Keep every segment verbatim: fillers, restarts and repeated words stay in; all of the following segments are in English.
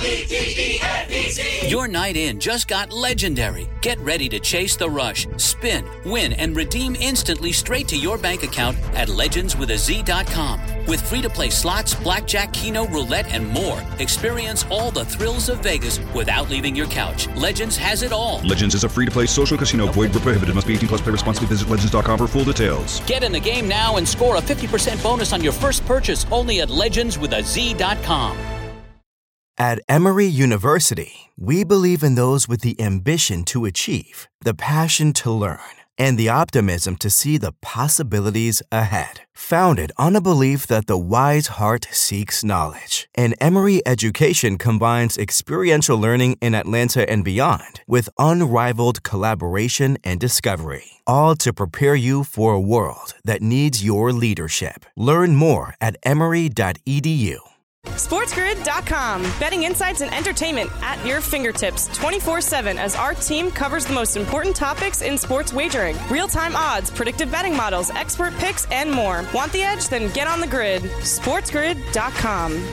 Your night in just got legendary. Get ready to chase the rush, spin, win, and redeem instantly straight to your bank account at legends with a z dot com. With free-to-play slots, blackjack, keno, roulette, and more, experience all the thrills of Vegas without leaving your couch. Legends has it all. Legends is a free-to-play social casino. Void where prohibited. Must be eighteen plus. Play responsibly. Visit legends dot com for full details. Get in the game now and score a fifty percent bonus on your first purchase only at legends with a z dot com. At Emory University, we believe in those with the ambition to achieve, the passion to learn, and the optimism to see the possibilities ahead. Founded on a belief that the wise heart seeks knowledge, and Emory education combines experiential learning in Atlanta and beyond with unrivaled collaboration and discovery, all to prepare you for a world that needs your leadership. Learn more at emory dot e d u. SportsGrid dot com. Betting insights and entertainment at your fingertips twenty-four seven as our team covers the most important topics in sports wagering. Real-time odds, predictive betting models, expert picks, and more. Want the edge? Then get on the grid. SportsGrid dot com.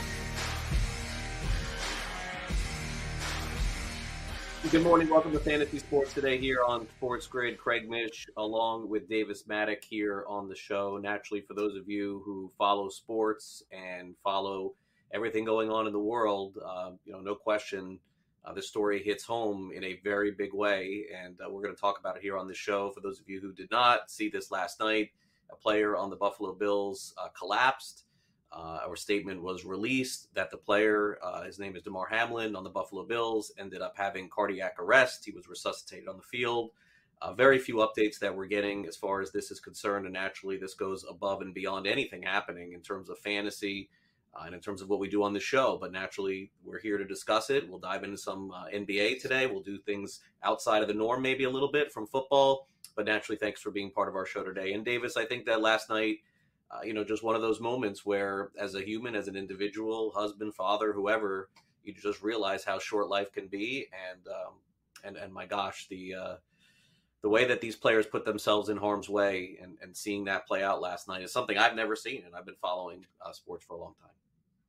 Good morning. Welcome to Fantasy Sports Today here on Sports Grid. Craig Mish along with Davis Maddock here on the show. Naturally, for those of you who follow sports and follow everything going on in the world, uh, you know, no question, uh, this story hits home in a very big way, and uh, we're going to talk about it here on the show. For those of you who did not see this last night, a player on the Buffalo Bills uh, collapsed. Uh, our statement was released that the player, uh, his name is Damar Hamlin on the Buffalo Bills, ended up having cardiac arrest. He was resuscitated on the field. Uh, very few updates that we're getting as far as this is concerned, and naturally this goes above and beyond anything happening in terms of fantasy, Uh, and in terms of what we do on the show. But naturally, we're here to discuss it. We'll dive into some uh, N B A today. We'll do things outside of the norm, maybe a little bit from football. But naturally, thanks for being part of our show today. And Davis, I think that last night, uh, you know, just one of those moments where as a human, as an individual, husband, father, whoever, you just realize how short life can be. And, um, and, and my gosh, the, uh, the way that these players put themselves in harm's way and, and seeing that play out last night is something I've never seen. And I've been following uh, sports for a long time.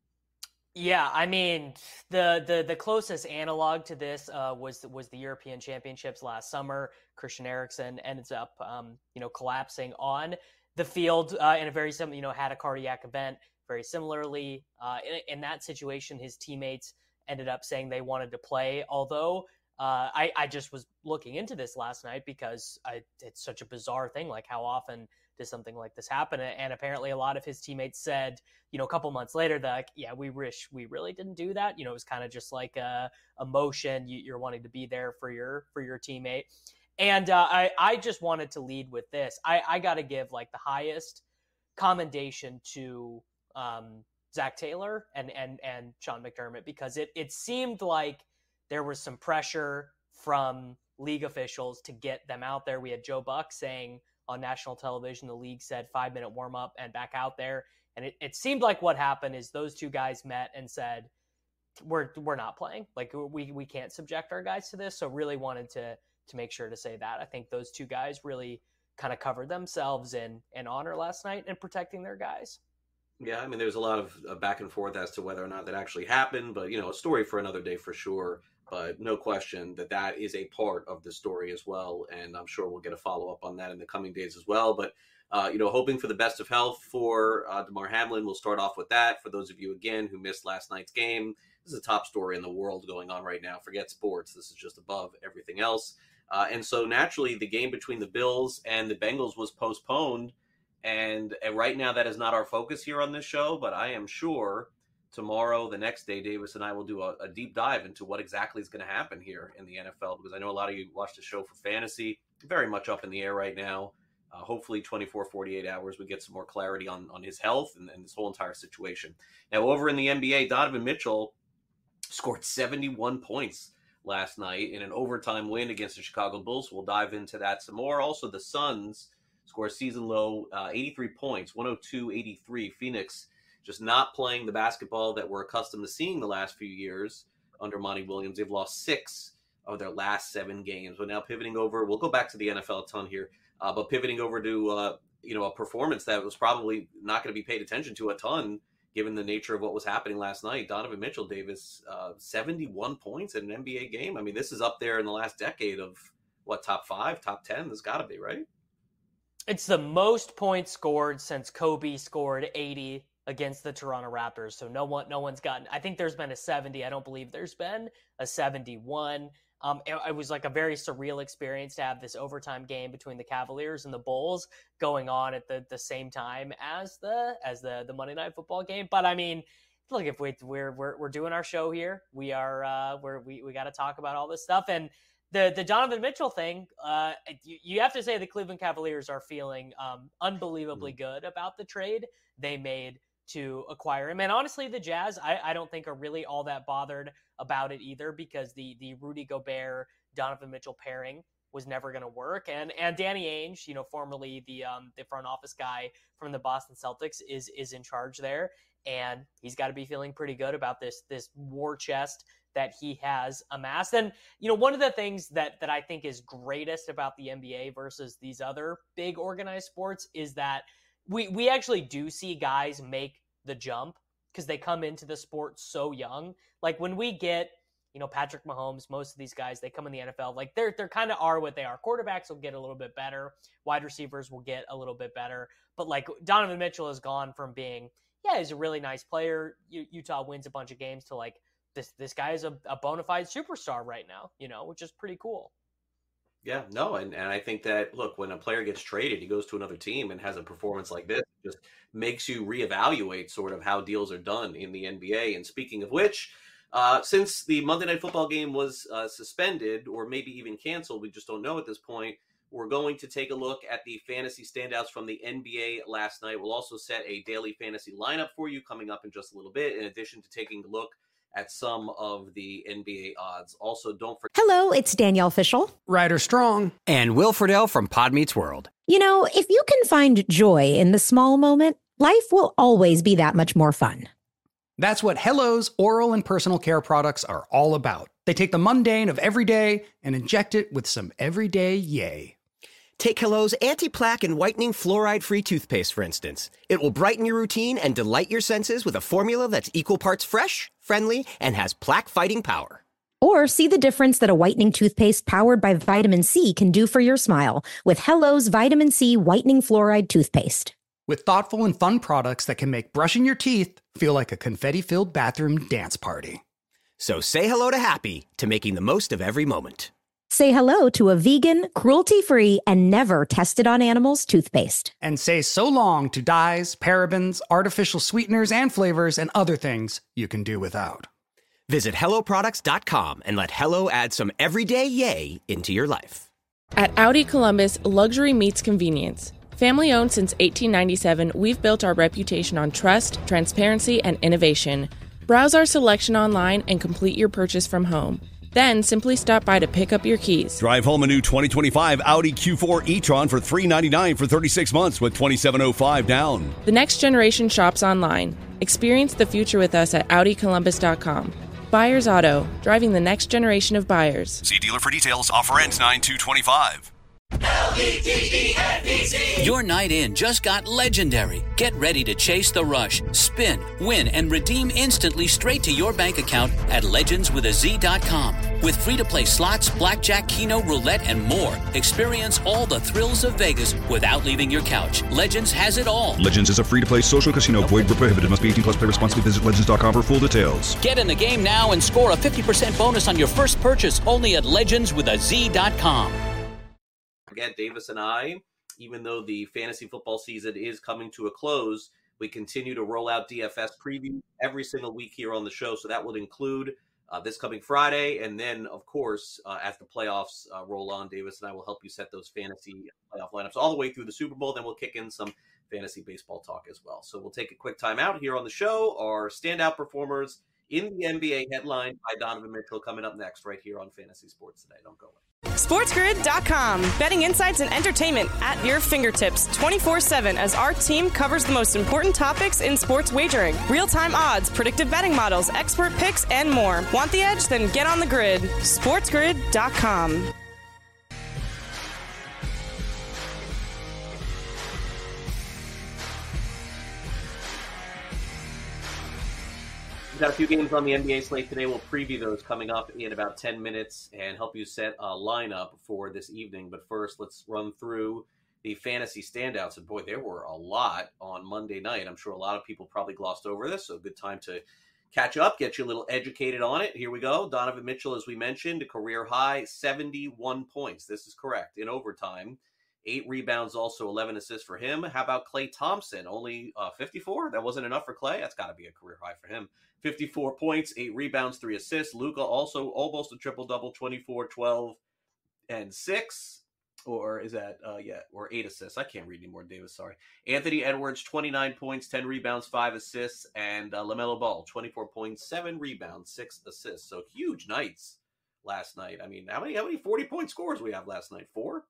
Yeah, I mean, the the the closest analog to this uh, was was the European Championships last summer. Christian Eriksen ends up, um, you know, collapsing on the field uh, in a very similar, you know, had a cardiac event. Very similarly, uh, in, in that situation, his teammates ended up saying they wanted to play. Although uh, I I just was looking into this last night because I, it's such a bizarre thing. Like, how often does something like this happen? And apparently a lot of his teammates said, you know, a couple months later that, like, yeah, we wish we really didn't do that. You know, it was kind of just like a emotion. You, you're wanting to be there for your, for your teammate. And uh, I, I just wanted to lead with this. I, I got to give like the highest commendation to um, Zach Taylor and, and, and Sean McDermott, because it, it seemed like there was some pressure from league officials to get them out there. We had Joe Buck saying on national television, the league said five minute warm up and back out there. And it, it seemed like what happened is those two guys met and said, we're, we're not playing. Like we, we can't subject our guys to this. So really wanted to, to make sure to say that. I think those two guys really kind of covered themselves in, in honor last night and protecting their guys. Yeah. I mean, there's a lot of uh, back and forth as to whether or not that actually happened, but you know, a story for another day for sure. But no question that that is a part of the story as well. And I'm sure we'll get a follow-up on that in the coming days as well. But, uh, you know, hoping for the best of health for uh, Damar Hamlin. We'll start off with that. For those of you, again, who missed last night's game, this is a top story in the world going on right now. Forget sports. This is just above everything else. Uh, and so naturally, the game between the Bills and the Bengals was postponed. And, and right now, that is not our focus here on this show. But I am sure tomorrow, the next day, Davis and I will do a, a deep dive into what exactly is going to happen here in the N F L, because I know a lot of you watch the show for fantasy. Very much up in the air right now. Uh, hopefully twenty-four, forty-eight hours, we get some more clarity on, on his health and, and this whole entire situation. Now, over in the N B A, Donovan Mitchell scored seventy-one points last night in an overtime win against the Chicago Bulls. We'll dive into that some more. Also, the Suns score a season low uh, eighty-three points, one oh two eighty-three. Phoenix just not playing the basketball that we're accustomed to seeing the last few years under Monty Williams. They've lost six of their last seven games. But now pivoting over, we'll go back to the N F L a ton here, uh, but pivoting over to, uh, you know, a performance that was probably not going to be paid attention to a ton given the nature of what was happening last night. Donovan Mitchell, Davis, uh, seventy-one points in an N B A game. I mean, this is up there in the last decade of, what, top five, top ten? There's got to be, right? It's the most points scored since Kobe scored eighty against the Toronto Raptors. So no one, no one's gotten, I think there's been a seventy. I don't believe there's been a seventy-one. Um, it, it was like a very surreal experience to have this overtime game between the Cavaliers and the Bulls going on at the, the same time as the as the, the Monday Night Football game. But I mean, look, if we, we're we're we're doing our show here, we are uh, we're, we we got to talk about all this stuff. And the the Donovan Mitchell thing, uh, you, you have to say the Cleveland Cavaliers are feeling um, unbelievably good about the trade they made to acquire him. And honestly, the Jazz, I, I don't think are really all that bothered about it either, because the the Rudy Gobert, Donovan Mitchell pairing was never going to work. And and Danny Ainge, you know, formerly the um, the front office guy from the Boston Celtics, is is in charge there, and he's got to be feeling pretty good about this this war chest that he has amassed. And you know, one of the things that that I think is greatest about the N B A versus these other big organized sports is that we we actually do see guys make the jump because they come into the sport so young. Like when we get, you know, Patrick Mahomes, most of these guys, they come in the N F L, like they're, they're kind of are what they are. Quarterbacks will get a little bit better. Wide receivers will get a little bit better. But like Donovan Mitchell has gone from being, yeah, he's a really nice player. U- Utah wins a bunch of games to like, this, this guy is a, a bona fide superstar right now, you know, which is pretty cool. Yeah, no, and, and I think that, look, when a player gets traded, he goes to another team and has a performance like this, it just makes you reevaluate sort of how deals are done in the N B A. And speaking of which, uh, since the Monday Night Football game was uh, suspended or maybe even canceled, we just don't know at this point, we're going to take a look at the fantasy standouts from the N B A last night. We'll also set a daily fantasy lineup for you coming up in just a little bit, in addition to taking a look at some of the N B A odds. Also, don't forget... Hello, it's Danielle Fishel. Ryder Strong. And Will Friedle from Pod Meets World. You know, if you can find joy in the small moment, life will always be that much more fun. That's what Hello's oral and personal care products are all about. They take the mundane of every day and inject it with some everyday yay. Take Hello's anti-plaque and whitening fluoride-free toothpaste, for instance. It will brighten your routine and delight your senses with a formula that's equal parts fresh, friendly, and has plaque-fighting power. Or see the difference that a whitening toothpaste powered by vitamin C can do for your smile with Hello's Vitamin C Whitening Fluoride Toothpaste. With thoughtful and fun products that can make brushing your teeth feel like a confetti-filled bathroom dance party. So say hello to happy to making the most of every moment. Say hello to a vegan, cruelty-free, and never tested on animals toothpaste. And say so long to dyes, parabens, artificial sweeteners, and flavors, and other things you can do without. Visit hello products dot com and let Hello add some everyday yay into your life. At Audi Columbus, luxury meets convenience. Family owned since eighteen ninety-seven, we've built our reputation on trust, transparency, and innovation. Browse our selection online and complete your purchase from home. Then simply stop by to pick up your keys. Drive home a new twenty twenty-five Audi Q four e-tron for three hundred ninety-nine dollars for thirty-six months with twenty-seven oh five down. The next generation shops online. Experience the future with us at Audi Columbus dot com. Buyers Auto, driving the next generation of buyers. See dealer for details. Offer ends nine two twenty-five. L E G E N B C. Your night in just got legendary. Get ready to chase the rush, spin, win, and redeem instantly straight to your bank account at legends with a z dot com. With free-to-play slots, blackjack, keno, roulette, and more. Experience all the thrills of Vegas without leaving your couch. Legends has it all. Legends is a free-to-play social casino. Void where prohibited. Must be eighteen plus. Play responsibly. Visit legends dot com for full details. Get in the game now and score a fifty percent bonus on your first purchase only at legends with a z dot com. Again, Davis and I, even though the fantasy football season is coming to a close, we continue to roll out D F S preview every single week here on the show. So that would include uh, this coming Friday. And then, of course, uh, as the playoffs uh, roll on, Davis and I will help you set those fantasy playoff lineups all the way through the Super Bowl. Then we'll kick in some fantasy baseball talk as well. So we'll take a quick time out here on the show. Our standout performers in the N B A, headlined by Donovan Mitchell, coming up next right here on Fantasy Sports Today. Don't go away. SportsGrid dot com. Betting insights and entertainment at your fingertips twenty-four seven as our team covers the most important topics in sports wagering. Real-time odds, predictive betting models, expert picks, and more. Want the edge? Then get on the grid. SportsGrid dot com. Got a few games on the N B A slate today. We'll preview those coming up in about ten minutes and help you set a lineup for this evening. But first, let's run through the fantasy standouts. And boy, there were a lot on Monday night. I'm sure a lot of people probably glossed over this, so good time to catch up, get you a little educated on it. Here we go. Donovan Mitchell, as we mentioned, a career high, seventy-one points. This is correct. In overtime. Eight rebounds, also eleven assists for him. How about Klay Thompson? Only uh, fifty-four? That wasn't enough for Klay? That's got to be a career high for him. fifty-four points, eight rebounds, three assists. Luka also almost a triple-double, twenty-four, twelve, and six. Or is that, uh, yeah, or eight assists. I can't read anymore, Davis, sorry. Anthony Edwards, twenty-nine points, ten rebounds, five assists. And uh, LaMelo Ball, twenty-four points, seven rebounds, six assists. So huge nights last night. I mean, how many, how many forty-point scores we have last night? Four?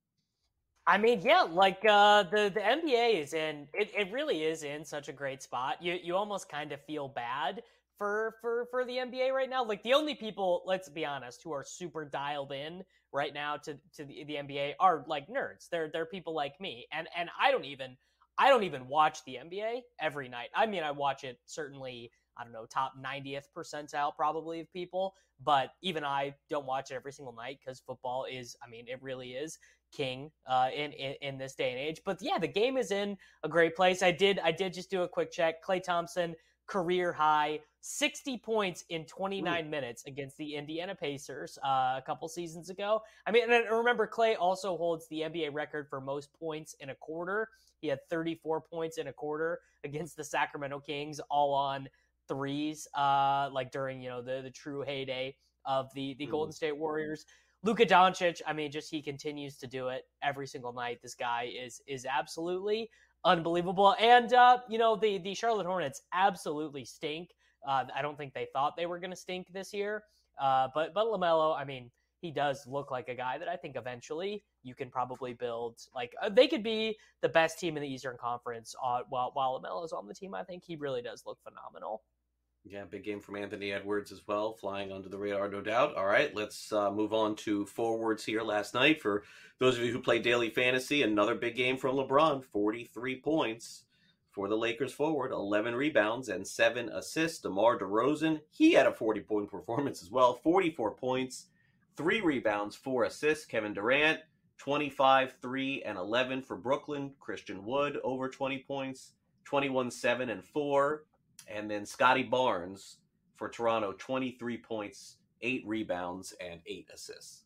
I mean, yeah, like uh, the the N B A is in it. It really is in such a great spot. You you almost kind of feel bad for for for the N B A right now. Like the only people, let's be honest, who are super dialed in right now to to the, the N B A are like nerds. They're they're people like me, and and I don't even I don't even watch the N B A every night. I mean, I watch it certainly. I don't know, top ninetieth percentile probably of people, but even I don't watch it every single night because football is, I mean, it really is king uh, in, in in this day and age. But yeah, the game is in a great place. I did I did just do a quick check. Klay Thompson, career high, sixty points in twenty-nine Ooh. minutes against the Indiana Pacers uh, a couple seasons ago. I mean, and remember, Klay also holds the N B A record for most points in a quarter. He had thirty-four points in a quarter against the Sacramento Kings, all on threes, uh, like during, you know, the, the true heyday of the, the mm. Golden State Warriors. Luka Doncic, I mean, just he continues to do it every single night. This guy is is absolutely unbelievable. And, uh, you know, the, the Charlotte Hornets absolutely stink. Uh, I don't think they thought they were going to stink this year. Uh, but, but LaMelo, I mean, he does look like a guy that I think eventually you can probably build. Like, uh, they could be the best team in the Eastern Conference uh, while, while LaMelo is on the team. I think he really does look phenomenal. Yeah, big game from Anthony Edwards as well, flying under the radar, no doubt. All right, let's uh, move on to forwards here last night. For those of you who play daily fantasy, another big game from LeBron, forty-three points for the Lakers forward, eleven rebounds and seven assists. DeMar DeRozan, he had a forty-point performance as well, forty-four points, three rebounds, four assists. Kevin Durant, twenty-five, three, and eleven for Brooklyn. Christian Wood, over twenty points, twenty-one, seven, and four. And then Scotty Barnes for Toronto, twenty-three points, eight rebounds, and eight assists.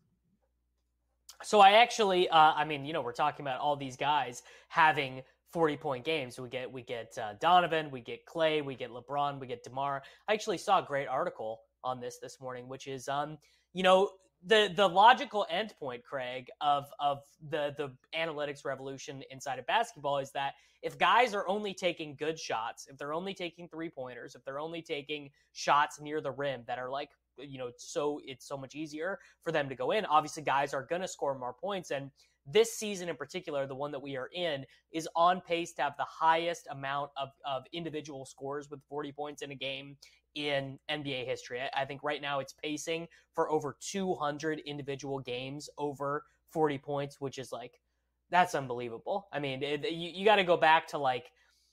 So I actually, uh, I mean, you know, we're talking about all these guys having forty-point games. We get we get uh, Donovan, we get Klay, we get LeBron, we get DeMar. I actually saw a great article on this this morning, which is, um, you know, the the logical endpoint, Craig, of of the the analytics revolution inside of basketball is that if guys are only taking good shots, if they're only taking three pointers, if they're only taking shots near the rim that are like, you know, so it's so much easier for them to go in. Obviously, guys are going to score more points. And this season in particular, the one that we are in, is on pace to have the highest amount of, of individual scores with forty points in a game in N B A history. I think right now it's pacing for over two hundred individual games over forty points, which is like, that's unbelievable. I mean, it, you, you got to go back to like,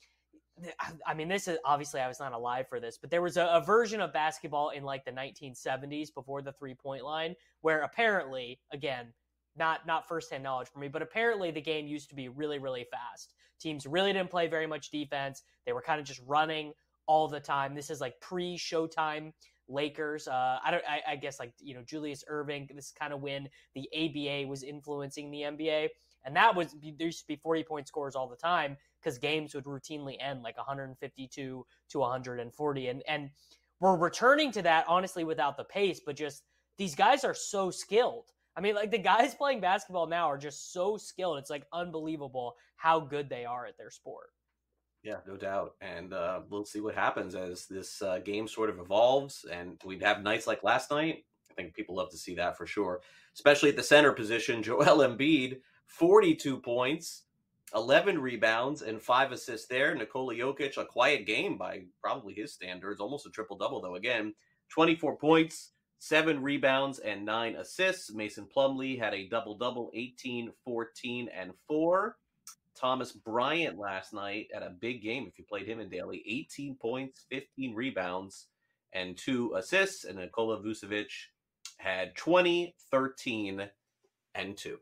I mean, this is obviously I was not alive for this, but there was a, a version of basketball in like the nineteen seventies before the three point line where apparently, again, not, not firsthand knowledge for me, but apparently the game used to be really, really fast. Teams really didn't play very much defense. They were kind of just running all the time. This is like pre-Showtime Lakers. Uh, I don't. I, I guess like, you know, Julius Erving. This is kind of when the A B A was influencing the N B A, and that was there used to be forty point scores all the time because games would routinely end like one fifty-two to one forty, and and we're returning to that honestly without the pace, but just these guys are so skilled. I mean, like the guys playing basketball now are just so skilled. It's like unbelievable how good they are at their sport. Yeah, no doubt. And uh, we'll see what happens as this uh, game sort of evolves. And we'd have nights like last night. I think people love to see that for sure, especially at the center position. Joel Embiid, forty-two points, eleven rebounds, and five assists there. Nikola Jokic, a quiet game by probably his standards, almost a triple-double, though. Again, twenty-four points, seven rebounds, and nine assists. Mason Plumlee had a double-double, eighteen, fourteen, and four. Thomas Bryant last night at a big game, if you played him in daily, eighteen points, fifteen rebounds, and two assists, and Nikola Vucevic had twenty, thirteen, and two.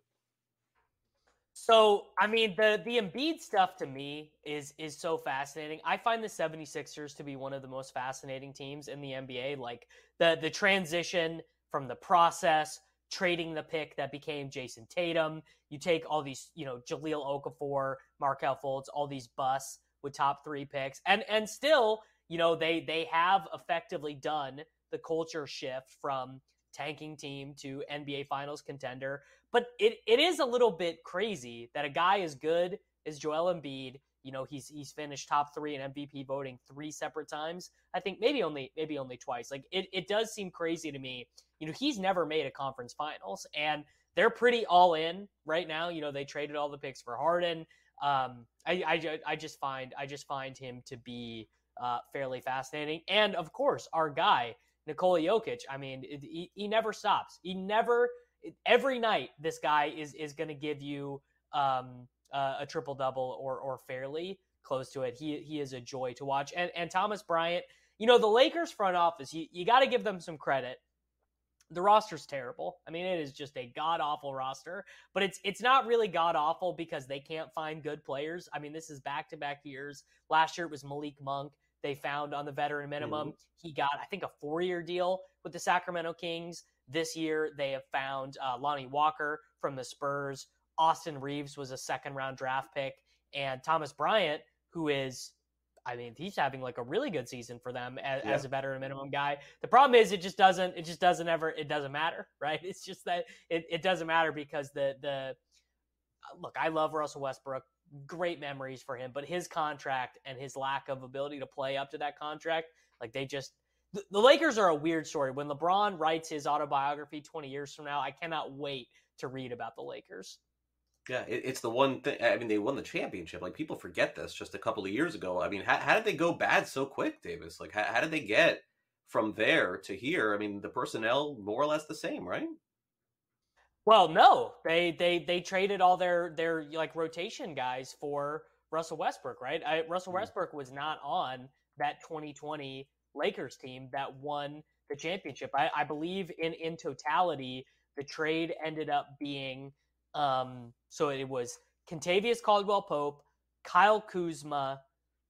So, I mean, the the Embiid stuff to me is is so fascinating. I find the seventy-sixers to be one of the most fascinating teams in the N B A. Like, the the transition from the process, trading the pick that became Jason Tatum. You take all these, you know, Jahlil Okafor, Markelle Fultz, all these busts with top three picks. And and still, you know, they they have effectively done the culture shift from tanking team to N B A Finals contender. But it, it is a little bit crazy that a guy as good as Joel Embiid, you know, he's he's finished top three in M V P voting three separate times. I think maybe only maybe only twice. Like, it, it does seem crazy to me. You know, he's never made a conference finals, and they're pretty all in right now. You know, they traded all the picks for Harden. Um, I, I, I just find I just find him to be uh, fairly fascinating. And of course, our guy, Nikola Jokic, I mean, it, he, he never stops. He never, every night, this guy is is going to give you um, uh, a triple-double or or fairly close to it. He he is a joy to watch. And and Thomas Bryant, you know, the Lakers front office, you, you got to give them some credit. The roster's terrible. I mean, it is just a god-awful roster, but it's it's not really god-awful because they can't find good players. I mean, this is back-to-back years. Last year it was Malik Monk. They found on the veteran minimum. Mm-hmm. He got, I think, a four-year deal with the Sacramento Kings. This year, they have found uh, Lonnie Walker from the Spurs. Austin Reeves was a second-round draft pick. And Thomas Bryant, who is, I mean, he's having like a really good season for them as, yeah. as a veteran minimum guy. The problem is it just doesn't, it just doesn't ever, it doesn't matter, right? It's just that it, it doesn't matter because the, the, look, I love Russell Westbrook. Great memories for him, but his contract and his lack of ability to play up to that contract, like they just, the, the Lakers are a weird story. When LeBron writes his autobiography twenty years from now, I cannot wait to read about the Lakers. Yeah, it, it's the one thing. I mean, they won the championship. Like, people forget this just a couple of years ago. I mean, how, how did they go bad so quick, Davis? Like, how, how did they get from there to here? I mean, the personnel more or less the same, right? Well, no, they they they traded all their their like rotation guys for Russell Westbrook, right? I, Russell mm-hmm. Westbrook was not on that twenty twenty Lakers team that won the championship. I, I believe in in totality, the trade ended up being um, so it was Kentavious Caldwell-Pope, Kyle Kuzma,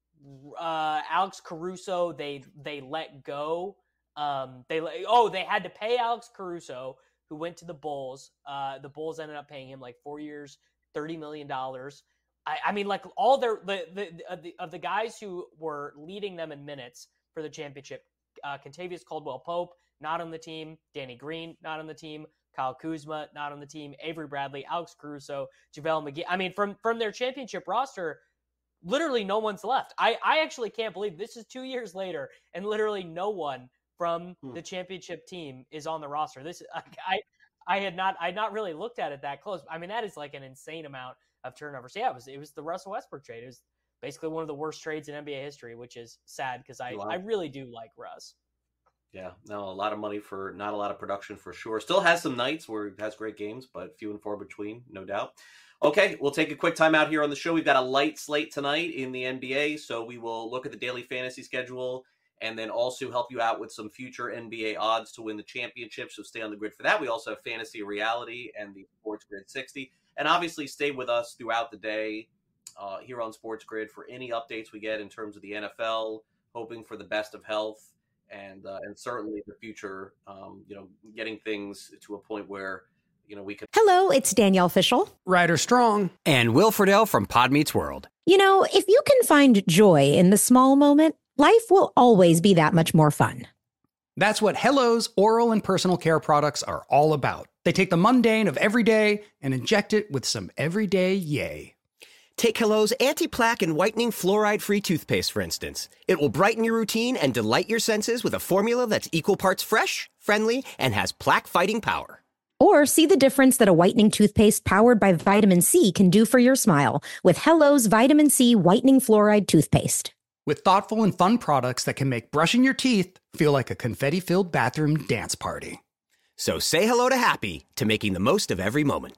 uh, Alex Caruso. They they let go. Um, they let, oh they had to pay Alex Caruso, who went to the Bulls. Uh, the Bulls ended up paying him like four years, thirty million dollars. I, I mean, like all their the, the, of the of the guys who were leading them in minutes for the championship, uh, Kentavious Caldwell-Pope, not on the team. Danny Green, not on the team. Kyle Kuzma, not on the team. Avery Bradley, Alex Caruso, JaVale McGee. I mean, from, from their championship roster, literally no one's left. I, I actually can't believe this is two years later and literally no one from hmm. the championship team is on the roster. This I I had not I had not really looked at it that close. I mean, that is like an insane amount of turnovers. Yeah, it was it was the Russell Westbrook trade. It was basically one of the worst trades in N B A history, which is sad because I, I really do like Russ. Yeah, no, a lot of money for not a lot of production for sure. Still has some nights where it has great games, but few and far between, no doubt. Okay, we'll take a quick time out here on the show. We've got a light slate tonight in the N B A, so we will look at the daily fantasy schedule and then also help you out with some future N B A odds to win the championship. So stay on the grid for that. We also have Fantasy Reality and the Sports Grid sixty. And obviously stay with us throughout the day uh, here on Sports Grid for any updates we get in terms of the N F L, hoping for the best of health and uh, and certainly the future, um, you know, getting things to a point where, you know, we could. Hello, it's Danielle Fishel. Ryder Strong. And Will Friedle from Pod Meets World. You know, if you can find joy in the small moment, life will always be that much more fun. That's what Hello's oral and personal care products are all about. They take the mundane of everyday and inject it with some everyday yay. Take Hello's anti-plaque and whitening fluoride-free toothpaste, for instance. It will brighten your routine and delight your senses with a formula that's equal parts fresh, friendly, and has plaque-fighting power. Or see the difference that a whitening toothpaste powered by vitamin C can do for your smile with Hello's Vitamin C Whitening Fluoride Toothpaste. With thoughtful and fun products that can make brushing your teeth feel like a confetti-filled bathroom dance party. So say hello to happy to making the most of every moment.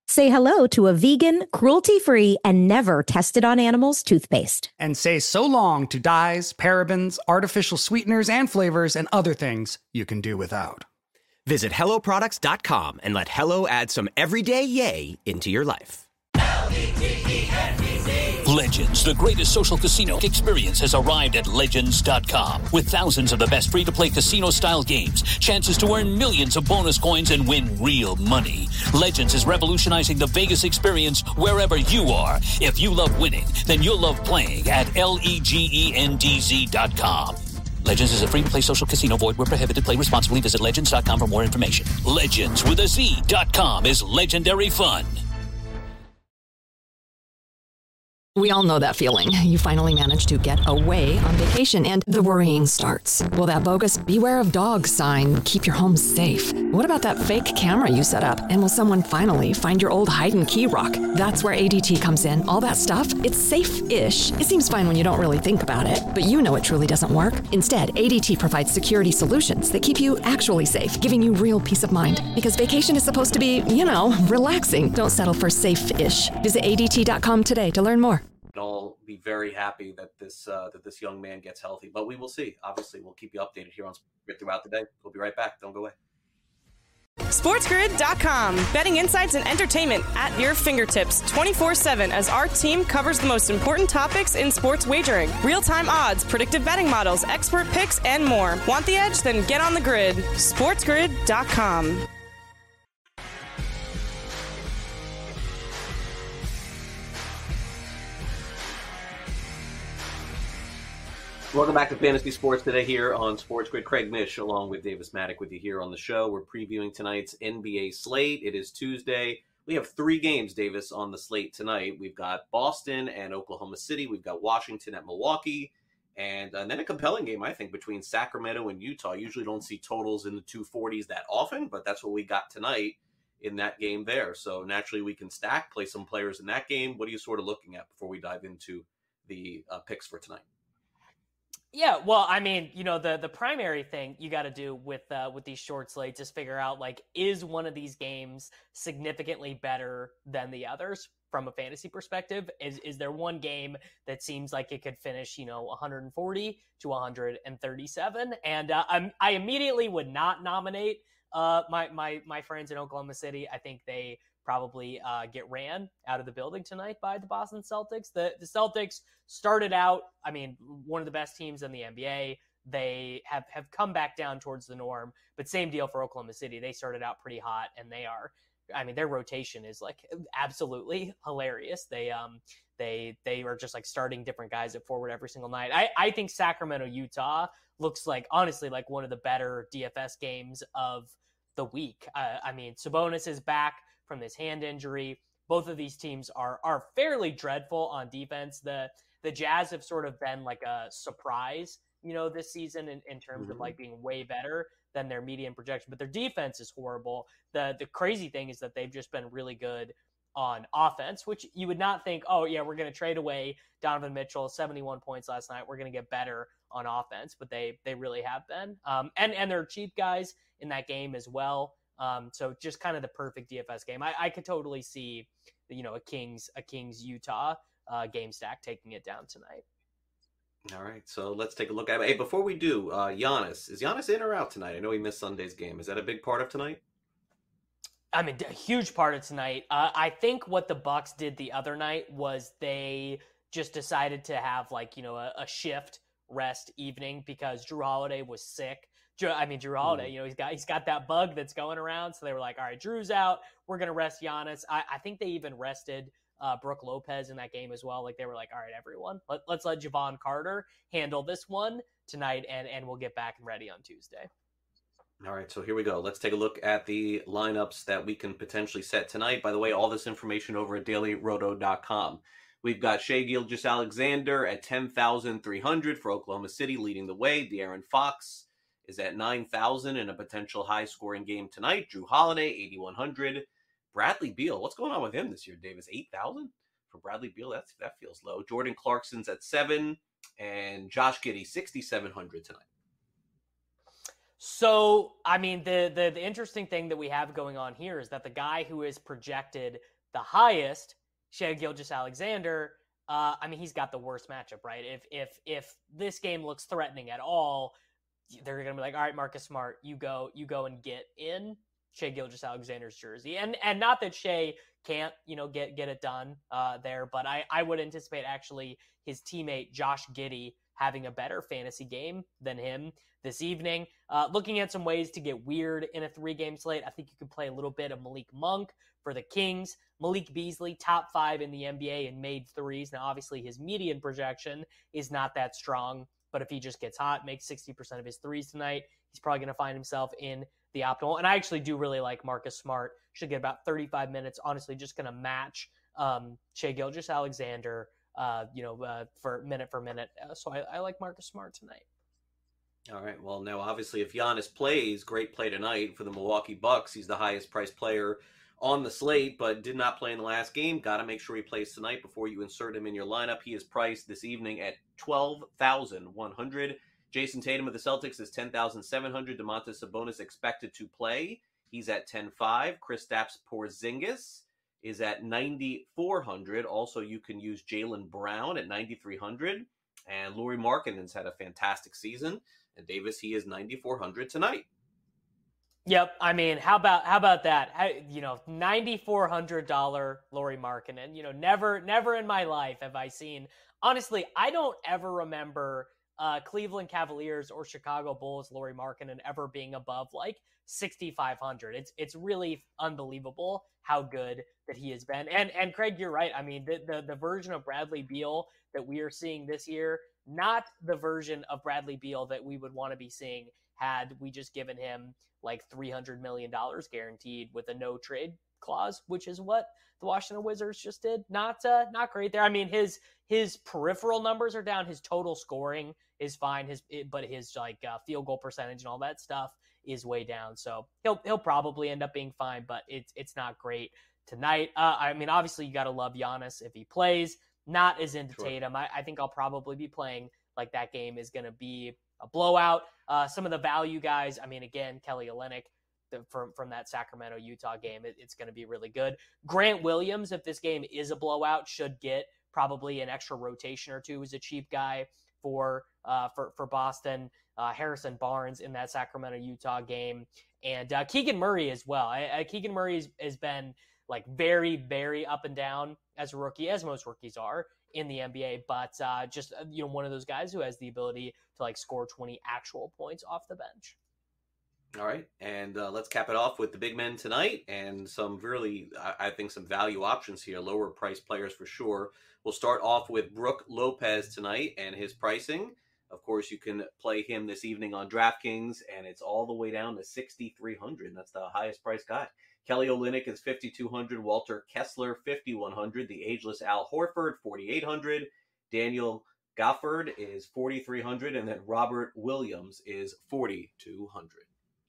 Say hello to a vegan, cruelty-free, and never tested on animals toothpaste. And say so long to dyes, parabens, artificial sweeteners, and flavors, and other things you can do without. Visit hello products dot com and let Hello add some everyday yay into your life. Legends, the greatest social casino experience, has arrived at Legends dot com. With thousands of the best free-to-play casino-style games, chances to earn millions of bonus coins and win real money. Legends is revolutionizing the Vegas experience wherever you are. If you love winning, then you'll love playing at L-E-G-E-N-D-Z dot com. Legends is a free-to-play social casino. Void where prohibited. Play responsibly. Visit Legends dot com for more information. Legends with a Z dot com is legendary fun. We all know that feeling. You finally manage to get away on vacation and the worrying starts. Will that bogus "Beware of Dogs" sign keep your home safe? What about that fake camera you set up? And will someone finally find your old hide and key rock? That's where A D T comes in. All that stuff, it's safe-ish. It seems fine when you don't really think about it, but you know it truly doesn't work. Instead, A D T provides security solutions that keep you actually safe, giving you real peace of mind. Because vacation is supposed to be, you know, relaxing. Don't settle for safe-ish. Visit A D T dot com today to learn more. All be very happy that this uh, that this young man gets healthy, but we will see. Obviously, we'll keep you updated here on Sports throughout the day. We'll be right back. Don't go away. SportsGrid dot com. Betting insights and entertainment at your fingertips twenty-four seven as our team covers the most important topics in sports wagering. Real-time odds, predictive betting models, expert picks, and more. Want the edge? Then get on the grid. SportsGrid dot com. Welcome back to Fantasy Sports Today here on Sports Grid. Craig Mish along with Davis Maddock with you here on the show. We're previewing tonight's N B A slate. It is Tuesday. We have three games, Davis, on the slate tonight. We've got Boston and Oklahoma City. We've got Washington at Milwaukee. And, and then a compelling game, I think, between Sacramento and Utah. Usually don't see totals in the two forties that often, but that's what we got tonight in that game there. So naturally we can stack, play some players in that game. What are you sort of looking at before we dive into the uh, picks for tonight? Yeah, well, I mean, you know, the the primary thing you got to do with uh, with these short slates is figure out, like, is one of these games significantly better than the others from a fantasy perspective? Is is there one game that seems like it could finish, you know, one forty to one thirty-seven? And uh, I'm, I immediately would not nominate uh, my my my friends in Oklahoma City. I think they probably uh, get ran out of the building tonight by the Boston Celtics. The the Celtics started out, I mean, one of the best teams in the N B A. They have, have come back down towards the norm, but same deal for Oklahoma City. They started out pretty hot, and they are, I mean, their rotation is like absolutely hilarious. They um they they are just like starting different guys at forward every single night. I, I think Sacramento, Utah looks like, honestly, like one of the better D F S games of the week. Uh, I mean, Sabonis is back from this hand injury. Both of these teams are are fairly dreadful on defense. The the Jazz have sort of been like a surprise, you know, this season in, in terms mm-hmm. of like being way better than their median projection, but their defense is horrible. The the crazy thing is that they've just been really good on offense, which you would not think, oh yeah, we're going to trade away Donovan Mitchell, seventy-one points last night, we're going to get better on offense, but they they really have been. Um, and, and they're cheap guys in that game as well. Um, so just kind of the perfect D F S game. I, I could totally see, you know, a Kings, a Kings Utah uh, game stack taking it down tonight. All right, so let's take a look at it. Hey, before we do, uh, Giannis, is Giannis in or out tonight? I know he missed Sunday's game. Is that a big part of tonight? I mean, a huge part of tonight. Uh, I think what the Bucks did the other night was they just decided to have, like, you know, a, a shift rest evening because Jrue Holiday was sick. I mean, Jrue Holiday, you know, he's got he's got that bug that's going around. So they were like, all right, Drew's out. We're going to rest Giannis. I, I think they even rested uh, Brooke Lopez in that game as well. Like, they were like, all right, everyone, let, let's let Javon Carter handle this one tonight, and, and we'll get back and ready on Tuesday. All right, so here we go. Let's take a look at the lineups that we can potentially set tonight. By the way, all this information over at daily roto dot com. We've got Shai Gilgeous-Alexander at ten thousand three hundred for Oklahoma City, leading the way. De'Aaron Fox is at nine thousand in a potential high-scoring game tonight. Jrue Holiday, eighty-one hundred. Bradley Beal, what's going on with him this year, Davis? eight thousand for Bradley Beal? That's, that feels low. Jordan Clarkson's at seven, and Josh Giddey, sixty-seven hundred tonight. So, I mean, the, the the interesting thing that we have going on here is that the guy who is projected the highest, Shai Gilgeous-Alexander, uh, I mean, he's got the worst matchup, right? If if if this game looks threatening at all, they're going to be like, all right, Marcus Smart, you go, you go and get in Shai Gilgeous-Alexander's jersey. And and not that Shai can't, you know, get get it done uh, there, but I, I would anticipate actually his teammate Josh Giddey having a better fantasy game than him this evening. Uh, looking at some ways to get weird in a three-game slate, I think you could play a little bit of Malik Monk for the Kings. Malik Beasley, top five in the N B A in made threes. Now, obviously, his median projection is not that strong, but if he just gets hot, makes sixty percent of his threes tonight, he's probably going to find himself in the optimal. And I actually do really like Marcus Smart. Should get about thirty-five minutes. Honestly, just going to match um, Shai Gilgeous-Alexander, uh, you know, uh, for minute for minute. Uh, so I, I like Marcus Smart tonight. All right. Well, now, obviously, if Giannis plays, great play tonight for the Milwaukee Bucks. He's the highest priced player on the slate, but did not play in the last game. Got to make sure he plays tonight before you insert him in your lineup. He is priced this evening at twelve thousand one hundred. Jason Tatum of the Celtics is ten thousand seven hundred. Domantas Sabonis expected to play. He's at ten five. Kristaps Porzingis is at ninety-four hundred. Also, you can use Jaylen Brown at ninety-three hundred. And Lauri Markkanen's had a fantastic season. And Davis, he is ninety-four hundred tonight. Yep. I mean, how about how about that? How, you know, ninety-four hundred dollars Lauri Markkanen. You know, never never in my life have I seen. Honestly, I don't ever remember uh, Cleveland Cavaliers or Chicago Bulls Lauri Markkanen ever being above like sixty-five hundred. It's it's really unbelievable how good that he has been. And and Craig, you're right. I mean, the the, the version of Bradley Beal that we are seeing this year, not the version of Bradley Beal that we would want to be seeing had we just given him like three hundred million dollars guaranteed with a no trade clause, which is what the Washington Wizards just did. Not uh, not great there. I mean, his his peripheral numbers are down. His total scoring is fine. His but his like uh, field goal percentage and all that stuff is way down. So he'll he'll probably end up being fine, but it's it's not great tonight. Uh, I mean, obviously you got to love Giannis if he plays. Not as into Sure. Tatum. I, I think I'll probably be playing like that game is going to be a blowout. Uh, some of the value guys, I mean, again, Kelly Olynyk the, from, from that Sacramento-Utah game, it, it's going to be really good. Grant Williams, if this game is a blowout, should get probably an extra rotation or two as a cheap guy for uh, for, for Boston. Uh, Harrison Barnes in that Sacramento-Utah game. And uh, Keegan Murray as well. I, I, Keegan Murray has, has been like very, very up and down as a rookie, as most rookies are in the N B A, but uh, just, you know, one of those guys who has the ability to like score twenty actual points off the bench. All right, and uh, let's cap it off with the big men tonight and some really, I, I think, some value options here, lower price players for sure. We'll start off with Brook Lopez tonight and his pricing. Of course, you can play him this evening on DraftKings, and it's all the way down to sixty-three hundred. That's the highest price guy. Kelly Olynyk is fifty-two hundred. Walter Kessler, fifty-one hundred. The ageless Al Horford, forty-eight hundred. Daniel Gafford is forty-three hundred. And then Robert Williams is forty-two hundred.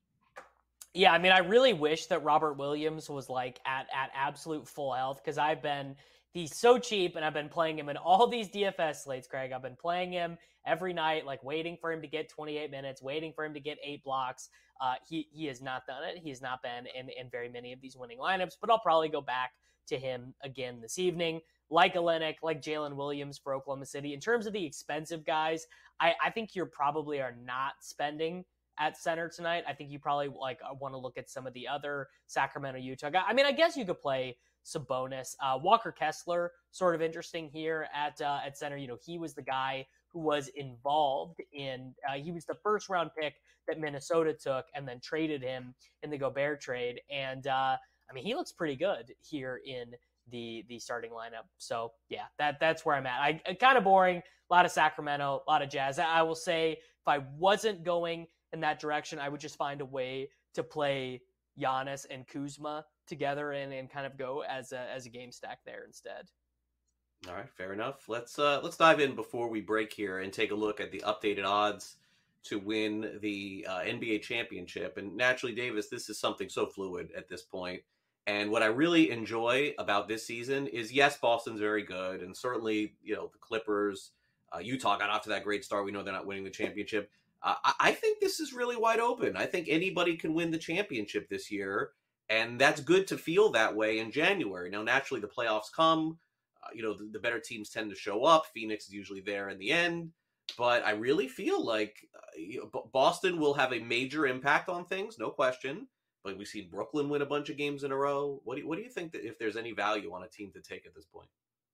Yeah, I mean, I really wish that Robert Williams was like at, at absolute full health, because I've been, he's so cheap, and I've been playing him in all these D F S slates, Craig. I've been playing him every night, like waiting for him to get twenty-eight minutes, waiting for him to get eight blocks. Uh, he he has not done it. He has not been in, in very many of these winning lineups, but I'll probably go back to him again this evening. Like Olynyk, like Jalen Williams for Oklahoma City. In terms of the expensive guys, I, I think you probably are not spending at center tonight. I think you probably like want to look at some of the other Sacramento, Utah guys. I mean, I guess you could play Sabonis. Uh, Walker Kessler, sort of interesting here at uh, at center. You know, he was the guy who was involved in, uh, he was the first round pick that Minnesota took and then traded him in the Gobert trade. And uh, I mean, he looks pretty good here in the the starting lineup. So yeah, that that's where I'm at. I, I kind of boring, a lot of Sacramento, a lot of Jazz. I, I will say if I wasn't going in that direction, I would just find a way to play Giannis and Kuzma together and, and kind of go as a, as a game stack there instead. All right, fair enough. Let's uh, let's dive in before we break here and take a look at the updated odds to win the uh, N B A championship. And naturally, Davis, this is something so fluid at this point. And what I really enjoy about this season is, yes, Boston's very good, and certainly, you know, the Clippers, uh, Utah got off to that great start. We know they're not winning the championship. Uh, I think this is really wide open. I think anybody can win the championship this year. And that's good to feel that way in January. Now, naturally, the playoffs come. Uh, you know, the, the better teams tend to show up. Phoenix is usually there in the end. But I really feel like uh, you know, Boston will have a major impact on things, no question. But we've seen Brooklyn win a bunch of games in a row. What do you, what do you think that if there's any value on a team to take at this point?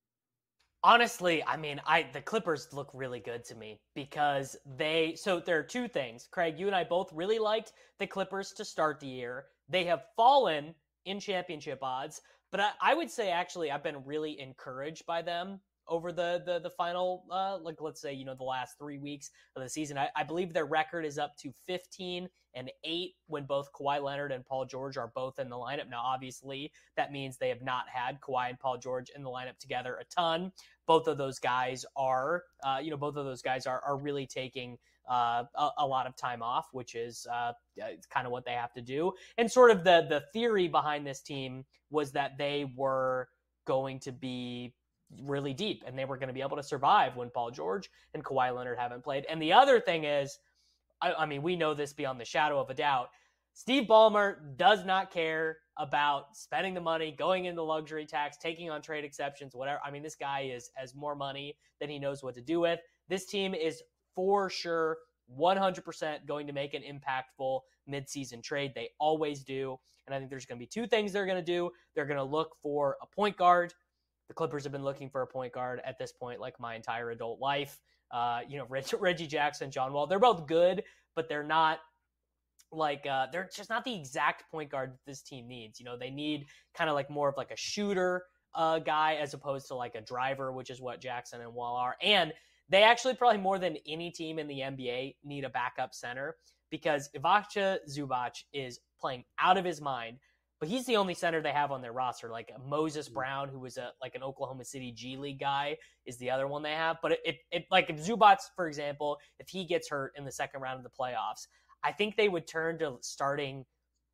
Honestly, I mean, I the Clippers look really good to me because they, so there are two things. Craig, you and I both really liked the Clippers to start the year. They have fallen in championship odds, but I, I would say actually I've been really encouraged by them over the the the final, uh, like let's say, you know, the last three weeks of the season. I, I believe their record is up to fifteen and eight when both Kawhi Leonard and Paul George are both in the lineup. Now, obviously, that means they have not had Kawhi and Paul George in the lineup together a ton. Both of those guys are, uh, you know, both of those guys are are really taking uh, a, a lot of time off, which is uh, it's kind of what they have to do. And sort of the the theory behind this team was that they were going to be really deep and they were going to be able to survive when Paul George and Kawhi Leonard haven't played. And the other thing is, I, I mean, we know this beyond the shadow of a doubt. Steve Ballmer does not care about spending the money, going into luxury tax, taking on trade exceptions, whatever. I mean, this guy is has more money than he knows what to do with. This team is for sure one hundred percent going to make an impactful midseason trade. They always do. And I think there's going to be two things they're going to do. They're going to look for a point guard. The Clippers have been looking for a point guard at this point, like my entire adult life. Uh, you know, Reg- Reggie Jackson, John Wall, they're both good, but they're not like, uh, they're just not the exact point guard that this team needs. You know, they need kind of like more of like a shooter uh, guy as opposed to like a driver, which is what Jackson and Wall are. And they actually probably more than any team in the N B A need a backup center because Ivica Zubac is playing out of his mind. But he's the only center they have on their roster. Like Moses Brown, who was a like an Oklahoma City G League guy, is the other one they have. But it, it, it like if Zubac, for example, if he gets hurt in the second round of the playoffs, I think they would turn to starting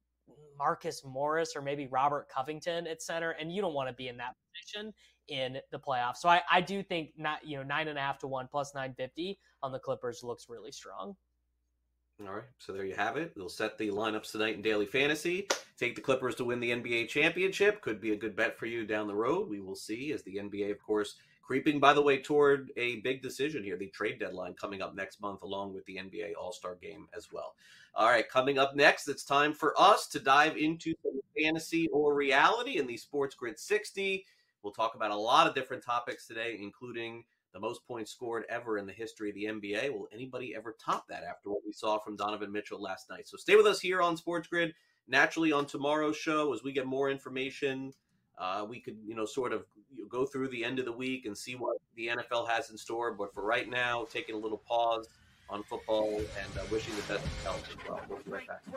Marcus Morris or maybe Robert Covington at center. And you don't want to be in that position in the playoffs. So I, I do think not, you know, nine and a half to one plus nine fifty on the Clippers looks really strong. All right, so there you have it. We'll set the lineups tonight in Daily Fantasy. Take the Clippers to win the N B A championship. Could be a good bet for you down the road. We will see as the N B A, of course, creeping, by the way, toward a big decision here, the trade deadline coming up next month, along with the N B A All-Star Game as well. All right, coming up next, it's time for us to dive into fantasy or reality in the Sports Grid sixty. We'll talk about a lot of different topics today, including the most points scored ever in the history of the N B A. Will anybody ever top that after what we saw from Donovan Mitchell last night? So stay with us here on Sports Grid. Naturally, on tomorrow's show, as we get more information, uh, we could, you know, sort of go through the end of the week and see what the N F L has in store. But for right now, taking a little pause on football and uh, wishing the best of health as well. We'll be right back.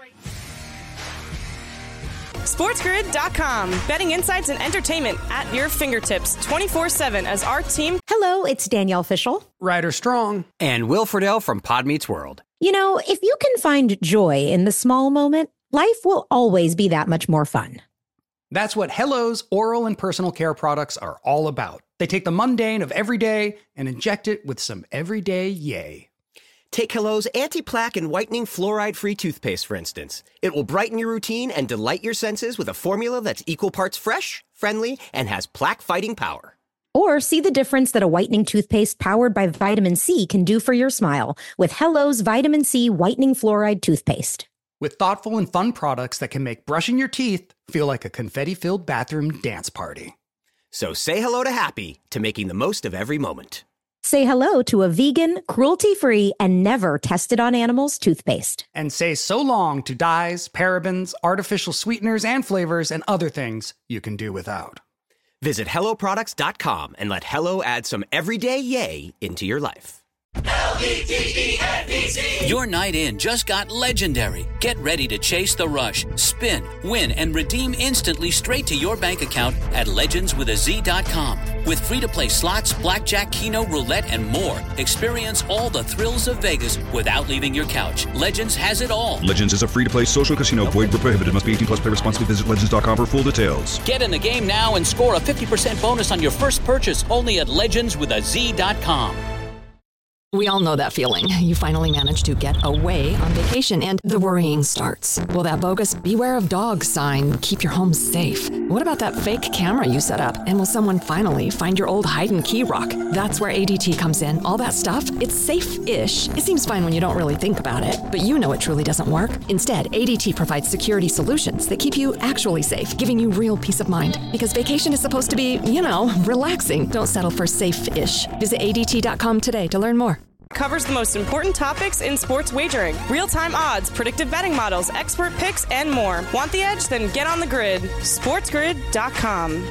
SportsGrid dot com. Betting insights and entertainment at your fingertips twenty-four seven as our team. Hello, it's Danielle Fishel. Ryder Strong. And Will Friedle from Pod Meets World. You know, if you can find joy in the small moment, life will always be that much more fun. That's what Hello's oral and personal care products are all about. They take the mundane of everyday and inject it with some everyday yay. Take Hello's anti-plaque and whitening fluoride-free toothpaste, for instance. It will brighten your routine and delight your senses with a formula that's equal parts fresh, friendly, and has plaque-fighting power. Or see the difference that a whitening toothpaste powered by vitamin C can do for your smile with Hello's Vitamin C Whitening Fluoride Toothpaste. With thoughtful and fun products that can make brushing your teeth feel like a confetti-filled bathroom dance party. So say hello to happy to making the most of every moment. Say hello to a vegan, cruelty-free, and never tested on animals toothpaste. And say so long to dyes, parabens, artificial sweeteners, and flavors, and other things you can do without. Visit hello products dot com and let Hello add some everyday yay into your life. L E G E N D Z. Your night in just got legendary. Get ready to chase the rush, spin, win, and redeem instantly straight to your bank account at legends with a z dot com. With free-to-play slots, blackjack, keno, roulette, and more, experience all the thrills of Vegas without leaving your couch. Legends has it all. Legends is a free-to-play social casino. Void where prohibited. Must be eighteen plus. Play responsibly. Visit legends dot com for full details. Get in the game now and score a fifty percent bonus on your first purchase only at legends with a z dot com. We all know that feeling. You finally manage to get away on vacation and the worrying starts. Will that bogus "Beware of Dogs" sign keep your home safe? What about that fake camera you set up? And will someone finally find your old hide and key rock? That's where A D T comes in. All that stuff, it's safe-ish. It seems fine when you don't really think about it, but you know it truly doesn't work. Instead, A D T provides security solutions that keep you actually safe, giving you real peace of mind. Because vacation is supposed to be, you know, relaxing. Don't settle for safe-ish. Visit A D T dot com today to learn more. Covers the most important topics in sports wagering. Real-time odds, predictive betting models, expert picks, and more. Want the edge? Then get on the grid. sports grid dot com.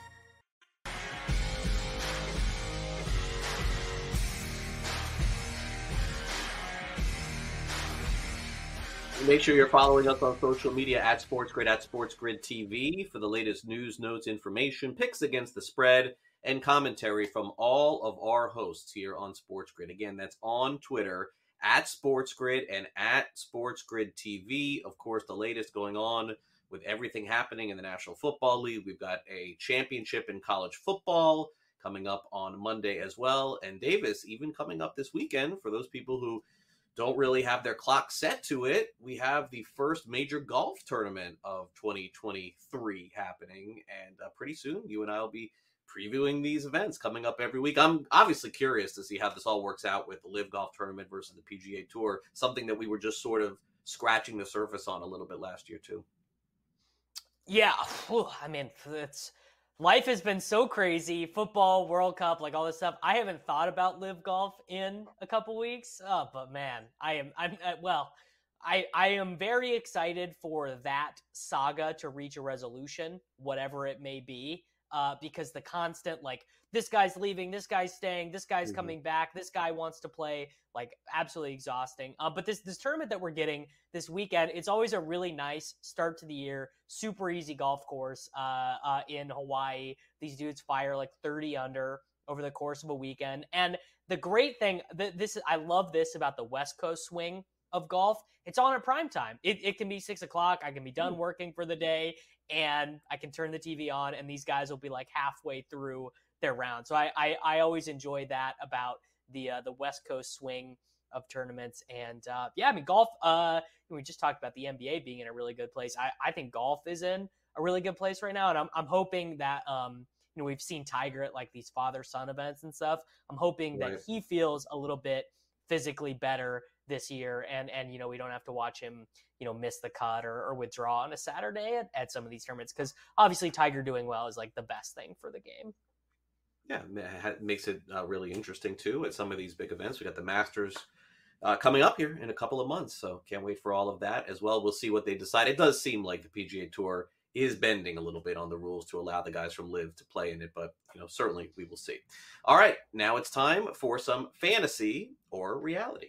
Make sure you're following us on social media at SportsGrid, at SportsGrid T V for the latest news, notes, information, picks against the spread, and commentary from all of our hosts here on SportsGrid. Again, that's on Twitter at SportsGrid and at SportsGrid T V. Of course, the latest going on with everything happening in the National Football League. We've got a championship in college football coming up on Monday as well. And Davis, even coming up this weekend, for those people who don't really have their clock set to it, we have the first major golf tournament of twenty twenty-three happening. And uh, pretty soon, you and I will be previewing these events coming up every week. I'm obviously curious to see how this all works out with the Live Golf Tournament versus the P G A Tour, something that we were just sort of scratching the surface on a little bit last year too. Yeah, I mean, it's life has been so crazy. Football, World Cup, like all this stuff. I haven't thought about Live Golf in a couple weeks. Oh, but man, I am. I'm uh, well. I I am very excited for that saga to reach a resolution, whatever it may be. Uh, because the constant, like, this guy's leaving, this guy's staying, this guy's mm-hmm. coming back, this guy wants to play, like, absolutely exhausting. Uh, but this this tournament that we're getting this weekend, it's always a really nice start to the year, super easy golf course uh, uh, in Hawaii. These dudes fire like thirty under over the course of a weekend. And the great thing, th- this I love this about the West Coast swing of golf. It's on at prime time. It, it can be six o'clock. I can be done working for the day, and I can turn the T V on, and these guys will be like halfway through their round. So I I, I always enjoy that about the uh, the West Coast swing of tournaments. And uh, yeah, I mean, golf, uh, we just talked about the N B A being in a really good place. I, I think golf is in a really good place right now. And I'm I'm hoping that, um, you know, we've seen Tiger at like these father-son events and stuff. I'm hoping right. that he feels a little bit physically better this year, and and you know, we don't have to watch him, you know, miss the cut or, or withdraw on a Saturday at, at some of these tournaments, because obviously Tiger doing well is like the best thing for the game. Yeah, it makes it uh, really interesting too at some of these big events. We got the Masters uh, coming up here in a couple of months, so can't wait for all of that as well. We'll see what they decide. It does seem like the P G A Tour is bending a little bit on the rules to allow the guys from Live to play in it, but you know, certainly we will see. All right, now it's time for some fantasy or reality.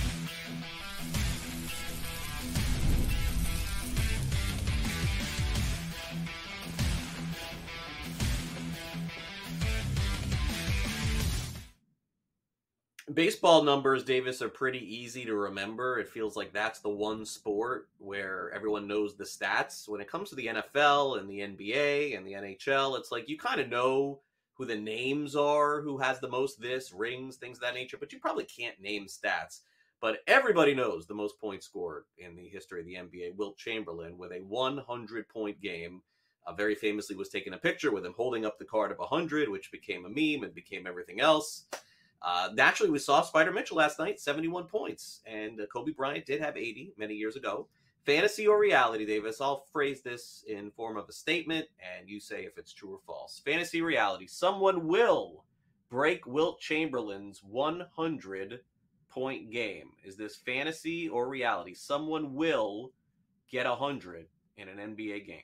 Baseball numbers, Davis, are pretty easy to remember. It feels like that's the one sport where everyone knows the stats. When it comes to the N F L and the N B A and the N H L, it's like you kind of know who the names are, who has the most this, rings, things of that nature, but you probably can't name stats. But everybody knows the most points scored in the history of the N B A, Wilt Chamberlain, with a one hundred point game. Uh, very famously was taking a picture with him holding up the card of one hundred, which became a meme and became everything else. Uh, naturally, we saw Spider Mitchell last night, seventy-one points, and uh, Kobe Bryant did have eighty many years ago. Fantasy or reality, Davis? I'll phrase this in form of a statement, and you say if it's true or false. Fantasy, reality? Someone will break Wilt Chamberlain's one hundred point game. Is this fantasy or reality? Someone will get one hundred in an N B A game.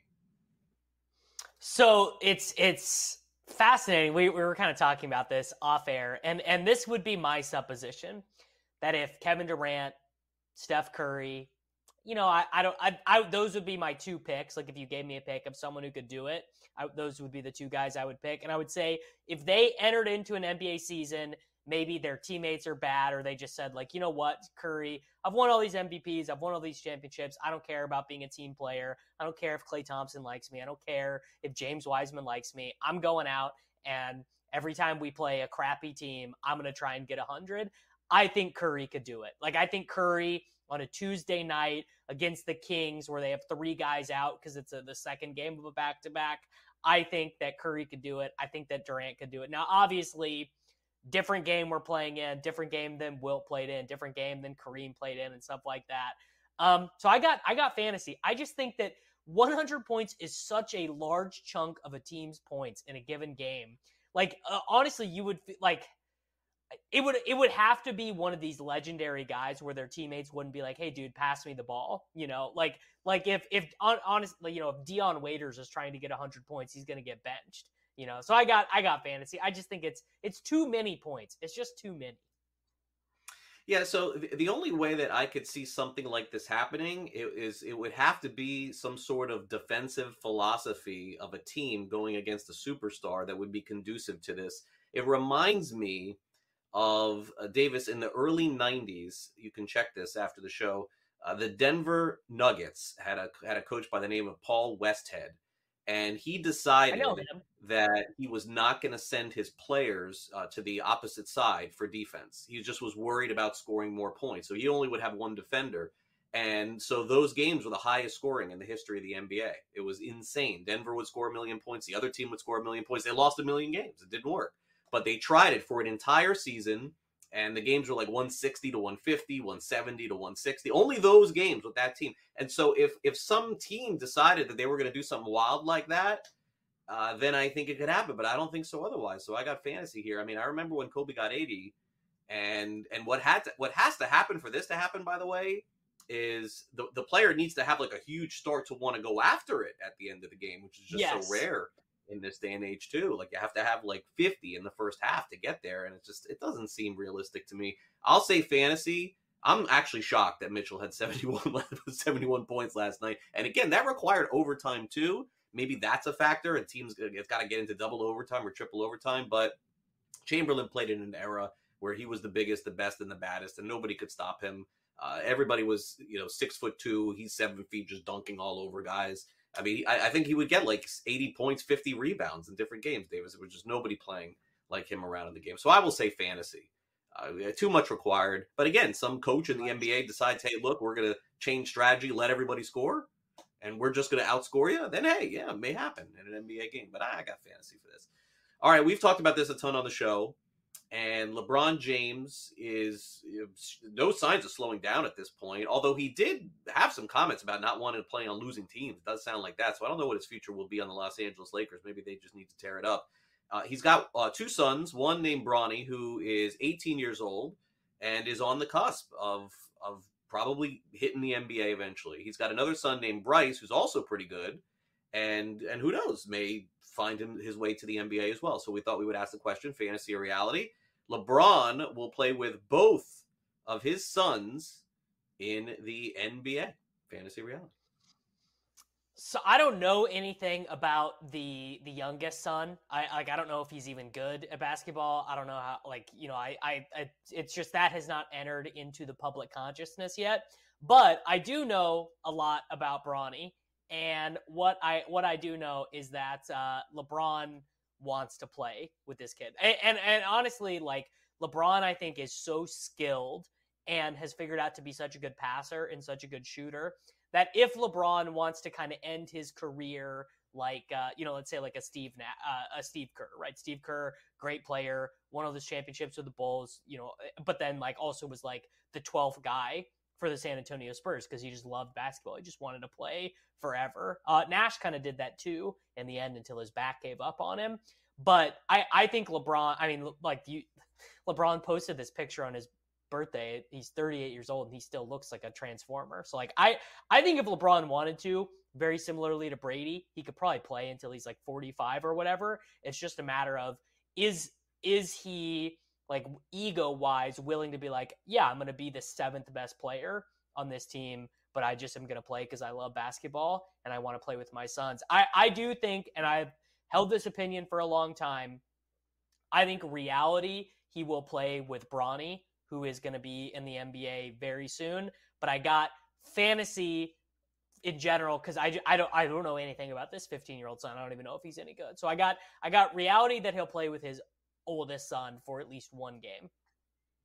So it's it's. fascinating. We, we were kind of talking about this off air, and and this would be my supposition that if Kevin Durant, Steph Curry, you know, I, I don't, I, I those would be my two picks. Like if you gave me a pick of someone who could do it, I, those would be the two guys I would pick. And I would say if they entered into an N B A season, maybe their teammates are bad, or they just said like, you know what, Curry, I've won all these M V Ps, I've won all these championships. I don't care about being a team player. I don't care if Klay Thompson likes me. I don't care if James Wiseman likes me. I'm going out, and every time we play a crappy team, I'm going to try and get one hundred. I think Curry could do it. Like, I think Curry on a Tuesday night against the Kings where they have three guys out because it's a, the second game of a back-to-back, I think that Curry could do it. I think that Durant could do it. Now, obviously, different game we're playing in, different game than Wilt played in, different game than Kareem played in and stuff like that. Um, so I got I got fantasy. I just think that one hundred points is such a large chunk of a team's points in a given game. Like, uh, honestly, you would like it would it would have to be one of these legendary guys where their teammates wouldn't be like, "Hey, dude, pass me the ball." You know, like like if if honestly, you know, if Dion Waiters is trying to get one hundred points, he's going to get benched. You know, so I got I got fantasy. I just think it's it's too many points. It's just too many. Yeah, so the only way that I could see something like this happening is it would have to be some sort of defensive philosophy of a team going against a superstar that would be conducive to this. It reminds me of uh, Davis in the early nineties. You can check this after the show. Uh, the Denver Nuggets had a had a coach by the name of Paul Westhead. And he decided that he was not going to send his players uh, to the opposite side for defense. He just was worried about scoring more points. So he only would have one defender. And so those games were the highest scoring in the history of the N B A. It was insane. Denver would score a million points. The other team would score a million points. They lost a million games. It didn't work. But they tried it for an entire season. And the games were like one sixty to one fifty, one seventy to one sixty. Only those games with that team. And so if if some team decided that they were going to do something wild like that, uh, then I think it could happen. But I don't think so otherwise. So I got fantasy here. I mean, I remember when Kobe got eighty. And and what had to, what has to happen for this to happen, by the way, is the, the player needs to have like a huge start to want to go after it at the end of the game, which is just yes. so rare in this day and age too. Like you have to have like fifty in the first half to get there. And it's just, it doesn't seem realistic to me. I'll say fantasy. I'm actually shocked that Mitchell had seventy-one, seventy-one points last night. And again, that required overtime too. Maybe that's a factor and teams it's got to get into double overtime or triple overtime. But Chamberlain played in an era where he was the biggest, the best, and the baddest, and nobody could stop him. Uh, everybody was, you know, six foot two. He's seven feet, just dunking all over guys. I mean, I, I think he would get like eighty points, fifty rebounds in different games, Davis. It was just nobody playing like him around in the game. So I will say fantasy. Uh, too much required. But again, some coach in the N B A decides, hey, look, we're going to change strategy, let everybody score, and we're just going to outscore you. Then, hey, yeah, it may happen in an N B A game. But I, I got fantasy for this. All right, we've talked about this a ton on the show. And LeBron James is you know, no signs of slowing down at this point, although he did have some comments about not wanting to play on losing teams. It does sound like that. So I don't know what his future will be on the Los Angeles Lakers. Maybe they just need to tear it up. Uh, he's got uh, two sons, one named Bronny, who is eighteen years old and is on the cusp of, of probably hitting the N B A eventually. He's got another son named Bryce, who's also pretty good. And, and who knows, may find him his way to the N B A as well. So we thought we would ask the question, fantasy or reality. LeBron will play with both of his sons in the N B A. Fantasy reality. So I don't know anything about the the youngest son. I like I don't know if he's even good at basketball. I don't know how like, you know, I, I I it's just that has not entered into the public consciousness yet. But I do know a lot about Bronny. And what I what I do know is that uh, LeBron wants to play with this kid. And, and and honestly, like LeBron, I think is so skilled and has figured out to be such a good passer and such a good shooter that if LeBron wants to kind of end his career like, uh, you know, let's say like a Steve Na- uh, a Steve Kerr, right? Steve Kerr, great player, won all those championships with the Bulls, you know, but then like also was like the twelfth guy for the San Antonio Spurs because he just loved basketball. He just wanted to play forever. Uh, Nash kind of did that too in the end until his back gave up on him. But I, I think LeBron, I mean, like you, LeBron posted this picture on his birthday. He's thirty-eight years old and he still looks like a transformer. So like, I, I think if LeBron wanted to, very similarly to Brady, he could probably play until he's like forty-five or whatever. It's just a matter of, is, is he like ego wise willing to be like, yeah, I'm going to be the seventh best player on this team, but I just am going to play because I love basketball and I want to play with my sons. I, I do think, and I've held this opinion for a long time, I think reality, he will play with Bronny, who is going to be in the N B A very soon. But I got fantasy in general because I, I don't I don't know anything about this fifteen-year-old son. I don't even know if he's any good. So I got I got reality that he'll play with his oldest son for at least one game.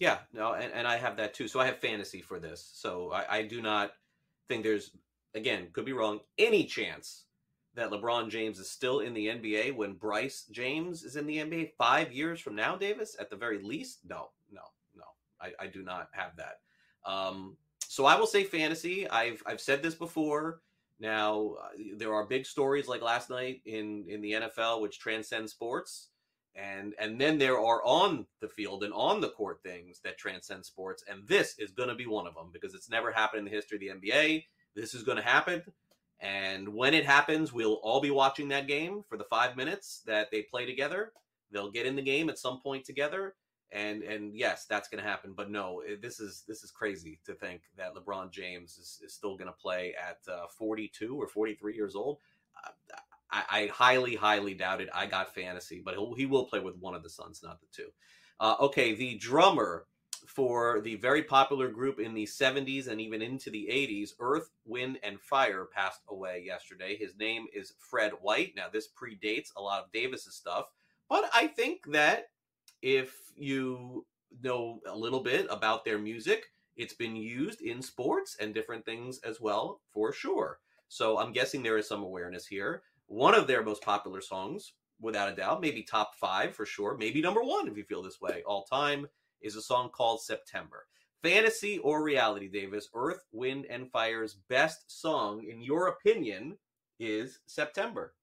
Yeah, no, and, and I have that too. So I have fantasy for this. So I, I do not think there's, again, could be wrong, any chance that LeBron James is still in the N B A when Bryce James is in the N B A five years from now, Davis, at the very least? No, no, no. I, I do not have that. Um, so I will say fantasy. I've I've said this before. Now, uh, there are big stories like last night in, in the N F L, which transcend sports. And and then there are on the field and on the court things that transcend sports. And this is going to be one of them because it's never happened in the history of the N B A. This is going to happen. And when it happens, we'll all be watching that game for the five minutes that they play together. They'll get in the game at some point together. And and yes, that's going to happen. But no, this is this is crazy to think that LeBron James is, is still going to play at uh, forty-two or forty-three years old. Uh, I, I highly, highly doubt it. I got fantasy, but he'll, he will play with one of the Suns, not the two. Uh, okay, the drummer for the very popular group in the seventies and even into the eighties, Earth, Wind, and Fire, passed away yesterday. His name is Fred White. Now, this predates a lot of Davis's stuff, but I think that if you know a little bit about their music, it's been used in sports and different things as well, for sure. So I'm guessing there is some awareness here. One of their most popular songs, without a doubt, maybe top five for sure, maybe number one if you feel this way, all time, is a song called September. Fantasy or reality, Davis? Earth, Wind, and Fire's best song, in your opinion, is September.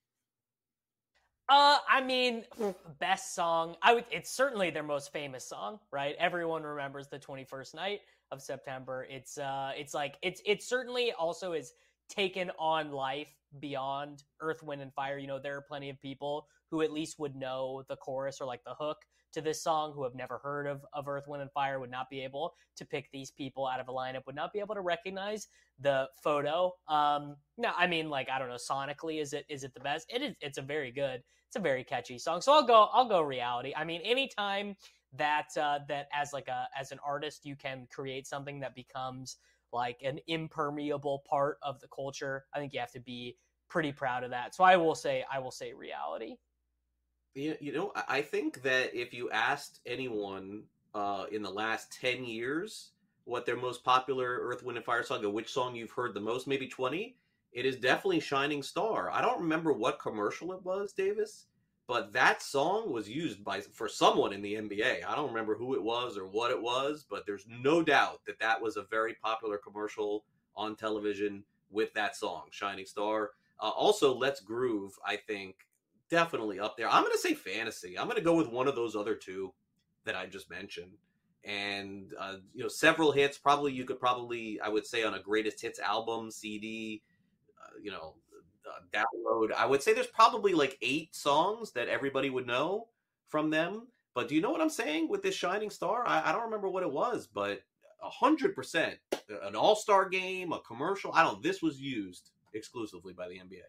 Uh, I mean, best song. I would. It's certainly their most famous song, right? Everyone remembers the twenty-first night of September. It's uh, it's like it's it certainly also is taken on life beyond Earth, Wind, and Fire. You know, there are plenty of people who at least would know the chorus or like the hook to this song who have never heard of, of Earth, Wind, and Fire, would not be able to pick these people out of a lineup, would not be able to recognize the photo. Um, no, I mean, like, I don't know, sonically, is it is it the best? It is. It's a very good, it's a very catchy song. So I'll go, I'll go reality. I mean, anytime that uh, that as like a as an artist, you can create something that becomes like an impermeable part of the culture, I think you have to be pretty proud of that. So I will say, I will say reality. You, you know, I think that if you asked anyone uh, in the last ten years what their most popular Earth, Wind, and Fire song, or which song you've heard the most, maybe twenty, it is definitely Shining Star. I don't remember what commercial it was, Davis, but that song was used by for someone in the N B A. I don't remember who it was or what it was, but there's no doubt that that was a very popular commercial on television with that song, Shining Star. Uh, also, Let's Groove, I think, definitely up there. I'm going to say fantasy. I'm going to go with one of those other two that I just mentioned. And, uh, you know, several hits. Probably you could probably, I would say, on a greatest hits album, C D, uh, you know, uh, download. I would say there's probably like eight songs that everybody would know from them. But do you know what I'm saying with this Shining Star? I, I don't remember what it was, but one hundred percent an all-star game, a commercial. I don't know. This was used exclusively by the N B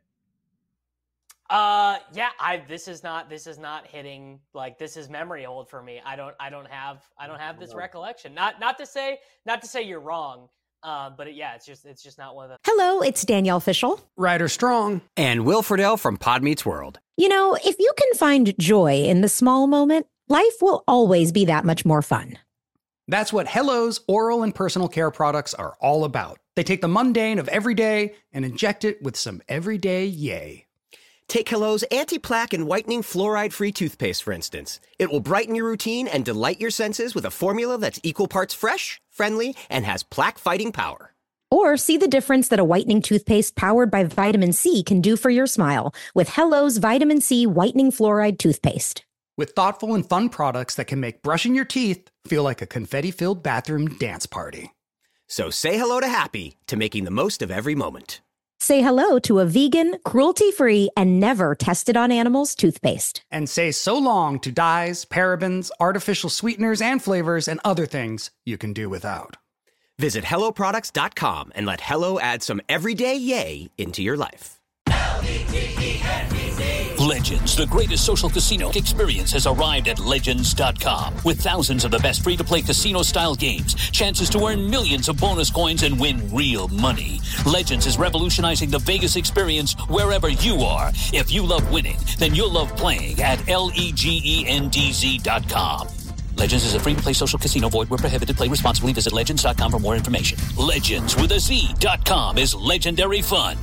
A. Uh, yeah, I, this is not, this is not hitting, like, this is memory hold for me. I don't, I don't have, I don't have this recollection. Not, not to say, not to say you're wrong. Uh, but it, yeah, it's just, it's just not one of the. Hello, it's Danielle Fishel. Ryder Strong. And Will Friedle from Pod Meets World. You know, if you can find joy in the small moment, life will always be that much more fun. That's what Hello's oral and personal care products are all about. They take the mundane of every day and inject it with some everyday yay. Take Hello's anti-plaque and whitening fluoride-free toothpaste, for instance. It will brighten your routine and delight your senses with a formula that's equal parts fresh, friendly, and has plaque-fighting power. Or see the difference that a whitening toothpaste powered by vitamin C can do for your smile with Hello's Vitamin C Whitening Fluoride Toothpaste. With thoughtful and fun products that can make brushing your teeth feel like a confetti-filled bathroom dance party. So say hello to happy, to making the most of every moment. Say hello to a vegan, cruelty-free, and never tested on animals toothpaste. And say so long to dyes, parabens, artificial sweeteners, and flavors, and other things you can do without. Visit hello products dot com and let Hello add some everyday yay into your life. Legends, the greatest social casino experience, has arrived at Legends dot com. With thousands of the best free-to-play casino-style games, chances to earn millions of bonus coins and win real money. Legends is revolutionizing the Vegas experience wherever you are. If you love winning, then you'll love playing at L E G E N D Z dot com. Legends is a free-to-play social casino. Void where prohibited. Play responsibly. Visit legends dot com for more information. Legends with a Z dot com is legendary fun.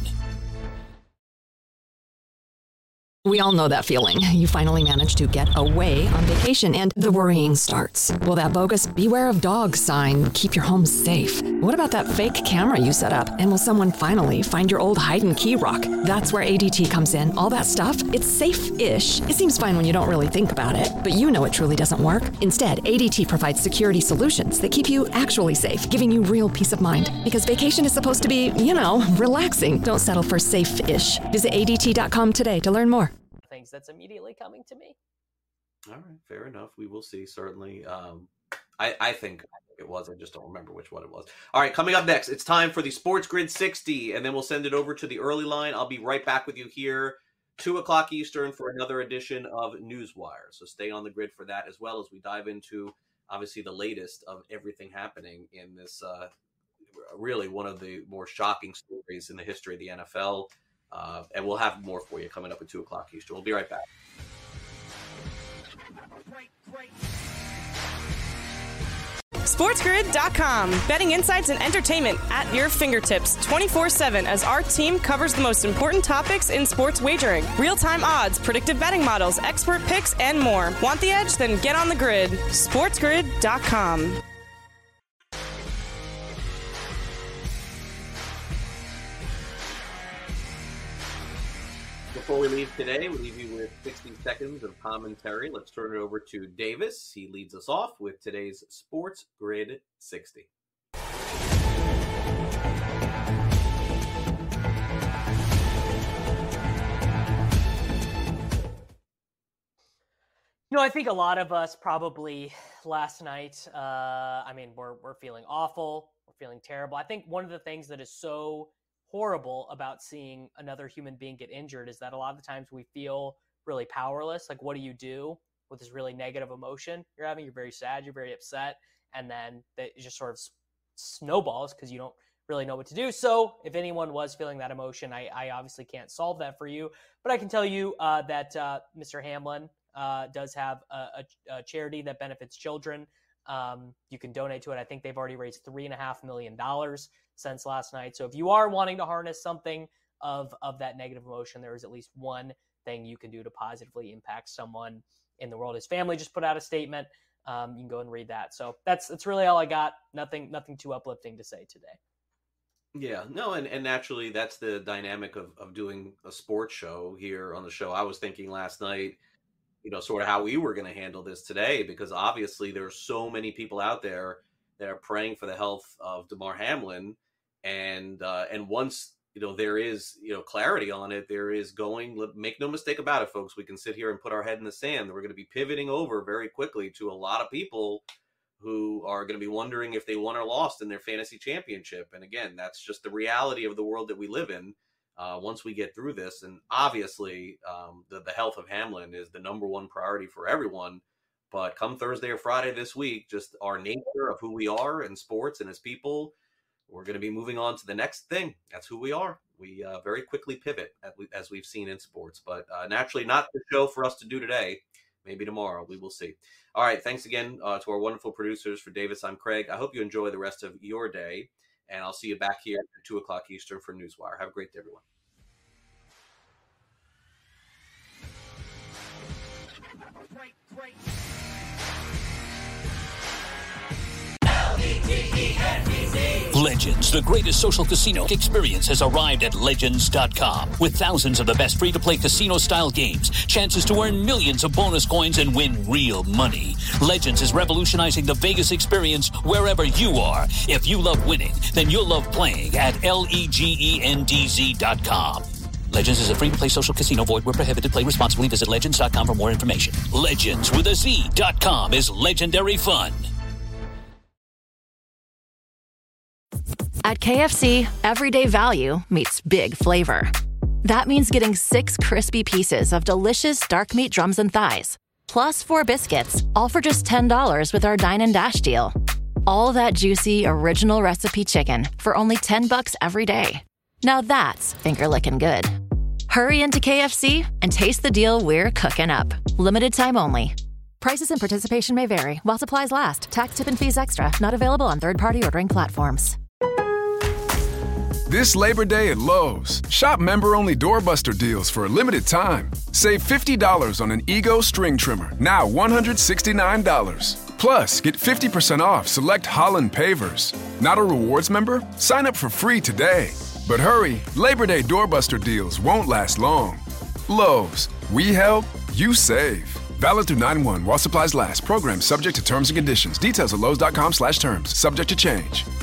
We all know that feeling. You finally manage to get away on vacation and the worrying starts. Will that bogus "Beware of Dogs" sign keep your home safe? What about that fake camera you set up? And will someone finally find your old hide and key rock? That's where A D T comes in. All that stuff, it's safe-ish. It seems fine when you don't really think about it, but you know it truly doesn't work. Instead, A D T provides security solutions that keep you actually safe, giving you real peace of mind. Because vacation is supposed to be, you know, relaxing. Don't settle for safe-ish. Visit A D T dot com today to learn more. Things that's immediately coming to me. All right, fair enough. We will see. Certainly, um, I, I think I think it was. I just don't remember which one it was. All right, coming up next, it's time for the Sports Grid sixty, and then we'll send it over to the early line. I'll be right back with you here, two o'clock Eastern, for another edition of Newswire. So stay on the grid for that, as well as we dive into obviously the latest of everything happening in this. Uh, really, one of the more shocking stories in the history of the N F L. Uh, and we'll have more for you coming up at two o'clock Eastern. We'll be right back. SportsGrid dot com. Betting insights and entertainment at your fingertips twenty-four seven as our team covers the most important topics in sports wagering. Real-time odds, predictive betting models, expert picks, and more. Want the edge? Then get on the grid. SportsGrid dot com. Before we leave today, we leave you with sixty seconds of commentary. Let's turn it over to Davis. He leads us off with today's Sports Grid sixty. You know, I think a lot of us probably last night, uh, I mean, we're, we're feeling awful. We're feeling terrible. I think one of the things that is so horrible about seeing another human being get injured is that a lot of the times we feel really powerless. Like, what do you do with this really negative emotion you're having? You're very sad, you're very upset, and then it just sort of snowballs because you don't really know what to do. So if anyone was feeling that emotion, I, I obviously can't solve that for you, but I can tell you uh, that uh, Mister Hamlin uh, does have a, a, a charity that benefits children. Um, you can donate to it. I think they've already raised three and a half million dollars since last night. So if you are wanting to harness something of, of that negative emotion, there is at least one thing you can do to positively impact someone in the world. His family just put out a statement. Um, you can go and read that. So that's, that's really all I got. Nothing, nothing too uplifting to say today. Yeah, no. And, and naturally that's the dynamic of, of doing a sports show here on the show. I was thinking last night, you know, sort of how we were going to handle this today, because obviously there are so many people out there that are praying for the health of Damar Hamlin. And, uh, and once, you know, there is, you know, clarity on it, there is going, make no mistake about it, folks. We can sit here and put our head in the sand. We're going to be pivoting over very quickly to a lot of people who are going to be wondering if they won or lost in their fantasy championship. And again, that's just the reality of the world that we live in. Uh, once we get through this, and obviously um, the, the health of Hamlin is the number one priority for everyone. But come Thursday or Friday this week, just our nature of who we are in sports and as people, we're going to be moving on to the next thing. That's who we are. We uh, very quickly pivot, as we've seen in sports. But uh, naturally, not the show for us to do today. Maybe tomorrow. We will see. All right. Thanks again uh, to our wonderful producers. For Davis, I'm Craig. I hope you enjoy the rest of your day. And I'll see you back here at two o'clock Eastern for Newswire. Have a great day, everyone. Great, great. Legends, the greatest social casino experience, has arrived at Legends dot com. With thousands of the best free-to-play casino-style games, chances to earn millions of bonus coins and win real money. Legends is revolutionizing the Vegas experience wherever you are. If you love winning, then you'll love playing at Legends dot com. Legends is a free-to-play social casino. Void where prohibited. Play responsibly. Visit Legends dot com for more information. Legends with a Z dot com is legendary fun. At K F C, everyday value meets big flavor. That means getting six crispy pieces of delicious dark meat drums and thighs, plus four biscuits, all for just ten dollars with our Dine and Dash deal. All that juicy, original recipe chicken for only ten bucks every day. Now that's finger-licking good. Hurry into K F C and taste the deal we're cooking up. Limited time only. Prices and participation may vary. While supplies last. Tax, tip, and fees extra. Not available on third-party ordering platforms. This Labor Day at Lowe's, shop member-only doorbuster deals for a limited time. Save fifty dollars on an Ego string trimmer, now one hundred sixty-nine dollars. Plus, get fifty percent off select Holland pavers. Not a rewards member? Sign up for free today. But hurry, Labor Day doorbuster deals won't last long. Lowe's, we help, you save. Valid through nine one while supplies last. Program subject to terms and conditions. Details at Lowe's dot com slash terms. Subject to change.